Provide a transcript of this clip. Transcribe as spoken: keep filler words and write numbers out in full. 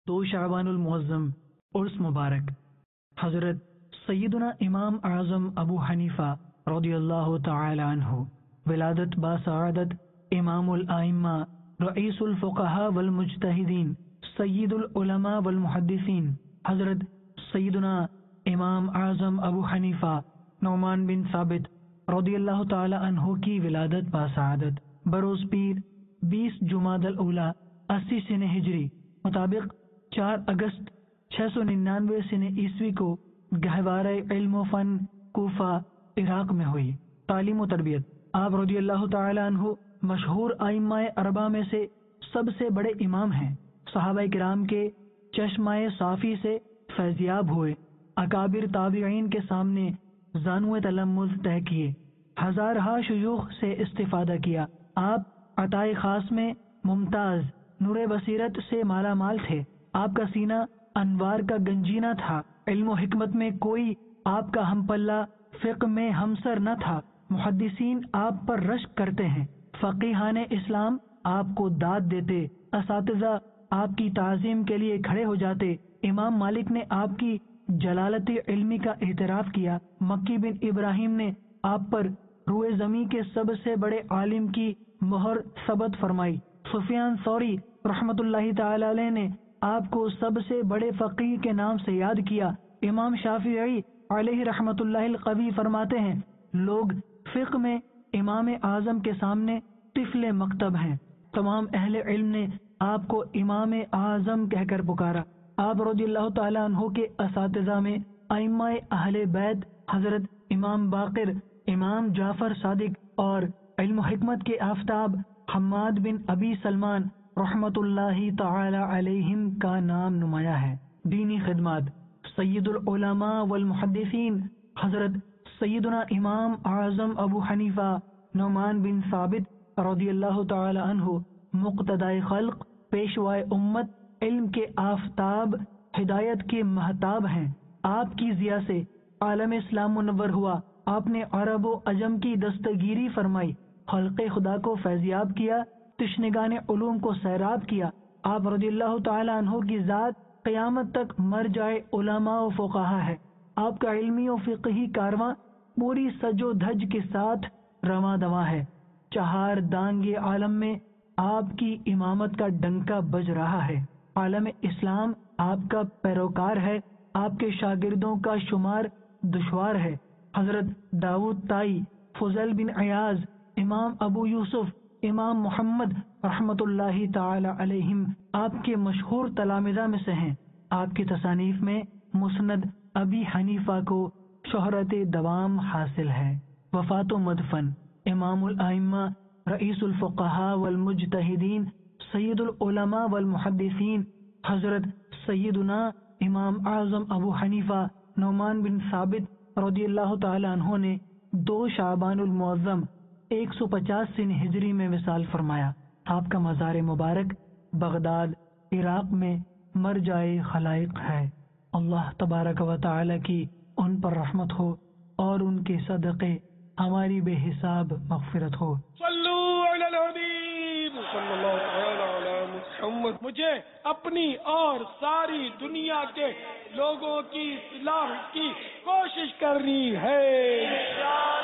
دو شعبان المعظم عرس مبارک۔ حضرت سیدنا امام اعظم ابو حنیفہ رضی اللہ تعالی عنہ، ولادت باسعادت امام الائمہ، رئیس الفقہاء والمجتہدین، سید العلماء والمحدثین، حضرت سیدنا امام اعظم ابو حنیفہ نعمان بن ثابت رضی اللہ تعالی عنہ کی ولادت باسعادت بروز پیر بیس جمادی الاولیٰ اسی سن ہجری مطابق چار اگست چھ سو ننانوے سن عیسوی کو گہوارہ علم و فن کوفہ عراق میں ہوئی۔ تعلیم و تربیت۔ آپ رضی اللہ تعالی عنہ مشہور ائمہ اربعہ میں سے سب سے بڑے امام ہیں۔ صحابہ کرام کے چشمہ صافی سے فیضیاب ہوئے، اکابر تابعین کے سامنے زانو تلمذ طے کیے، ہزارہا شیوخ سے استفادہ کیا۔ آپ عطائے خاص میں ممتاز، نور بصیرت سے مالا مال تھے۔ آپ کا سینہ انوار کا گنجینہ تھا، علم و حکمت میں کوئی آپ کا ہم پلہ، فقہ میں ہمسر نہ تھا۔ محدثین آپ پر رشک کرتے ہیں، فقیہان اسلام آپ کو داد دیتے، اساتذہ آپ کی تعظیم کے لیے کھڑے ہو جاتے۔ امام مالک نے آپ کی جلالت علمی کا اعتراف کیا۔ مکی بن ابراہیم نے آپ پر روئے زمین کے سب سے بڑے عالم کی مہر ثبت فرمائی۔ سفیان ثوری رحمت اللہ تعالی علیہ نے آپ کو سب سے بڑے فقیہ کے نام سے یاد کیا۔ امام شافعی علیہ رحمت اللہ القوی فرماتے ہیں، لوگ فقہ میں امام اعظم کے سامنے طفل مکتب ہیں۔ تمام اہل علم نے آپ کو امام اعظم کہہ کر پکارا۔ آپ رضی اللہ تعالیٰ عنہ کے اساتذہ میں ائمہ اہل بیت حضرت امام باقر، امام جعفر صادق اور علم و حکمت کے آفتاب حماد بن ابی سلمان رحمت اللہ تعالی علیہم کا نام نمایاں ہے۔ دینی خدمات۔ سید العلماء والمحدثین حضرت سیدنا امام اعظم ابو حنیفہ نعمان بن ثابت رضی اللہ تعالی عنہ مقتدائے خلق، پیشوائے امت، علم کے آفتاب، ہدایت کے مہتاب ہیں۔ آپ کی ضیاء سے عالم اسلام منور ہوا۔ آپ نے عرب و عجم کی دستگیری فرمائی، خلق خدا کو فیضیاب کیا، تشنگان علوم کو سیراب کیا۔ آپ رضی اللہ تعالی عنہ کی ذات قیامت تک مرجع علماء و فقہا ہے۔ آپ کا علمی و فقہی کارواں پوری سج و دھج کے ساتھ رواں دواں ہے۔ چہار دانگ عالم میں آپ کی امامت کا ڈنکا بج رہا ہے۔ عالم اسلام آپ کا پیروکار ہے، آپ کے شاگردوں کا شمار دشوار ہے۔ حضرت داؤد طائی، فضیل بن عیاض، امام ابو یوسف، امام محمد رحمت اللہ تعالی علیہم آپ کے مشہور تلامذہ میں سے ہیں۔ آپ کی تصانیف میں مسند ابی حنیفہ کو شہرت دوام حاصل ہے۔ وفات و مدفن۔ امام الائمہ، رئیس الفقہاء والمجتہدین، سید العلماء والمحدثین حضرت سیدنا امام اعظم ابو حنیفہ نعمان بن ثابت رضی اللہ تعالی عنہ نے دو شعبان المعظم ایک سو پچاس سن ہجری میں وصال فرمایا۔ آپ کا مزار مبارک بغداد عراق میں مرجع خلائق ہے۔ اللہ تبارک و تعالی کی ان پر رحمت ہو اور ان کے صدقے ہماری بے حساب مغفرت ہو۔ صلو علی الحبیب صلی اللہ تعالی علی محمد۔ مجھے اپنی اور ساری دنیا کے لوگوں کی اصلاح کی کوشش کرنی ہے۔